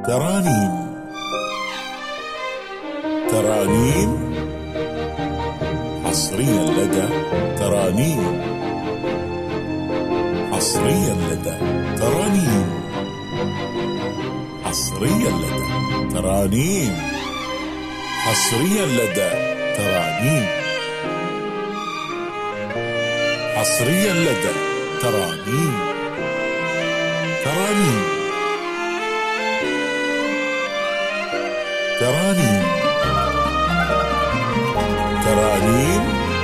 ترانيم. ترانيم حصريا لدى ترانيم. حصريا لدى ترانيم. حصريا لدى ترانيم. حصريا لدى ترانيم. حصريا لدى ترانيم. ترانيم. ترانيم. ترانيم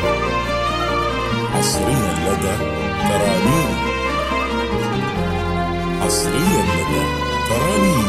حصريا لدى ترانيم. حصريا لدى ترانيم.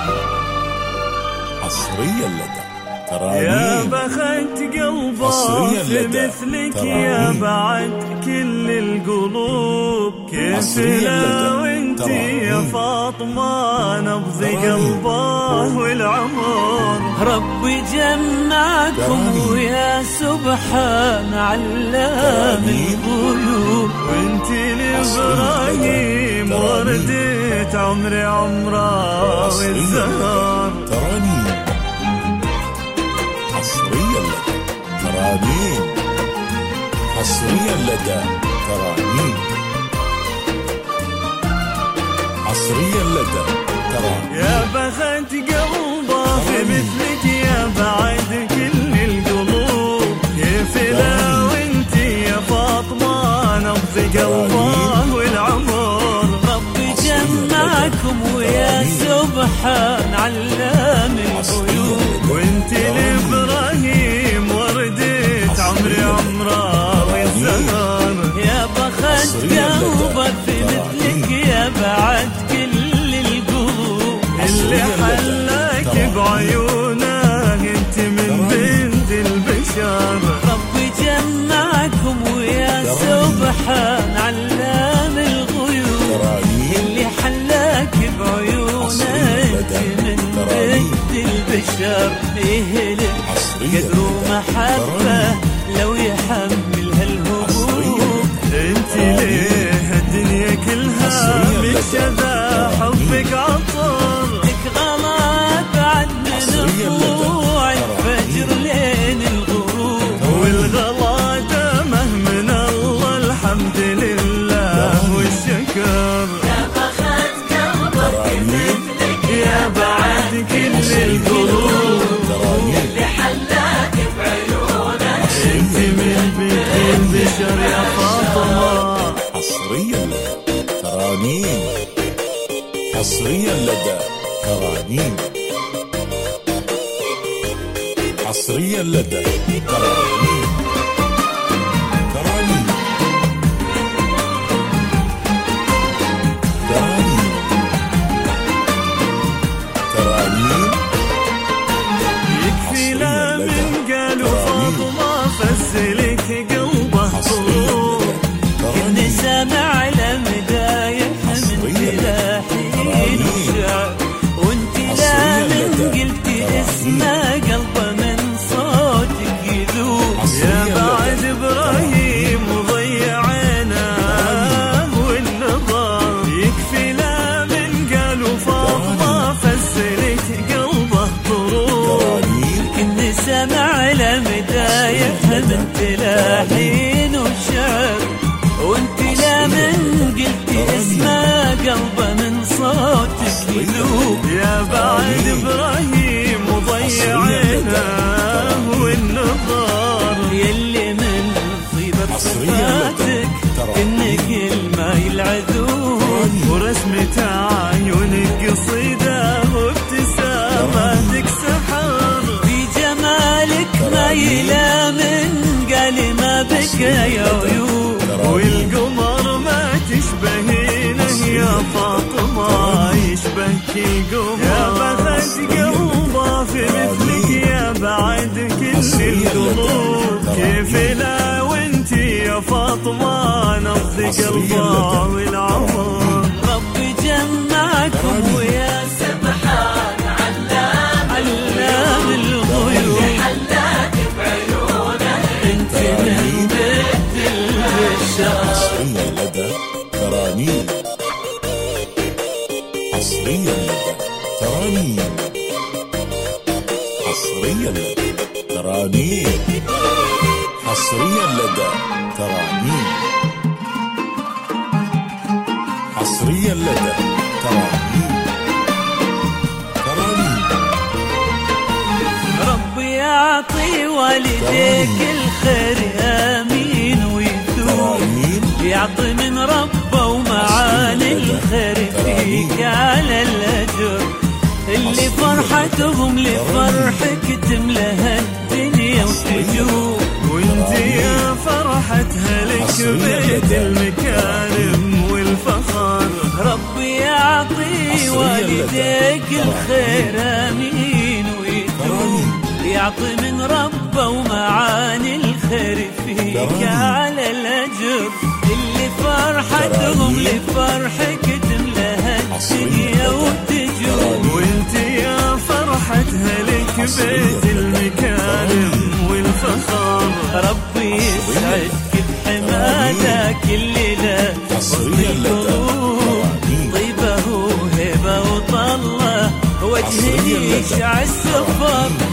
حصريا لدى ترانيم. يا بخت قلبه في مثلك يا بعد كل القلوب، كيف لو انتي يا فاطمة نبض قلبه والعمر. ربي جمعكم ويا سبحان علام الغيوب، وانتي لإبراهيم وردت عمري عمره والزهر. ترانيم حصريا لدى ترانيم. حصريا لدى ترانيم. حصريا لدى ترانيم. يا بخت قلبه في مثلك يا بعد كل القلوب، كيف لو انتي يا فاطمة نبض قلبه والعمر. ربي جمعكم ويا سبحان علام الغيوب، وانتي لإبراهيم وردت عمري عمره والزهر. يا بخت قلبك في مثلك يا بعد كل القلوب، اللي حلاك بعيونه انت من بنت البشر. ربي جمعكم ويا سبحان علام الغيوب، اللي حلاك بعيونه انت من بنت البشر. ايه قدر ومحبة لو يحمل هالهموم، انت ليه الدنيا كلها من شذا حبك عطر. لك غلا بعد من طلوع الفجر لين الغروب، والغلا دمه من الله الحمد لله والشكر. يا بخت قلبك مثلك يا بعد كل القلوب، اللي حلاك بعيونه انت من بنت البشر يا فاطمة. حصريا لدى ترانيم. حصريا لدى ترانيم. حصريا لدى ترانيم. ترانيم. ترانيم. ترانيم يكفي لا من قالوا فاطمة فسلك قلبه طول. كني سامع لمدايح من تلاحين الشعر، وانت لا من قلتي اسمه قلبه من صوتك يذوب. يا بعد ابراهيم وضيعنا والنظر، يكفي لا من قالوا فاطمة فسلك قلبه طول. كني سامع لمدايح من تلاحين الشعر، وانت لا من قلتي اسمه قلبه من صوتك يذوب. يا بعد ابراهيم وضيعنا والنظر، يلي من طيبة صفاتك انك الماي العذوب، ورسمة عيونك قصيدة وابتساماتك سحر. في جمالك ما يلا من قال ما بك يا عيوب، والقمر ما تشبهينه يا فاطمة يشبهك القمر. يا بخت قلبه في مثلك يا بعد كل القلوب، كيف لا وانتي يا فاطمة نبض قلبه والعمر. ربي جمعكم ويا سبحان علام الغيوب، حلاك بعيونه انت من بيت البشر. حصريا لدى ترانيم. حصريا لدى ترانيم. حصريا لدى ترانيم. حصريا لدى ترانيم. حصريا لدى ترانيم. ترانيم. ربي يعطي والديك الخير امين ويثوب، يعطي من ربه ومعاني الخير فيك على الاجر، اللي فرحتهم لفرحك تملى الدنيا وتجوب، وانت يا فرحتها لك بيت المكارم والفخر. ربي يعطي والديك الخير امين ويثوب، يعطي من ربه ومعاني الخير فيك على الاجر، اللي فرحتهم لفرحك تملى الدنيا وتجوب، وانت يا فرحتها لك بيت المكارم والفخر. ربي يسعدك بحمادك الليلة طيبة وهبة وطلة، وجهي يشع السفر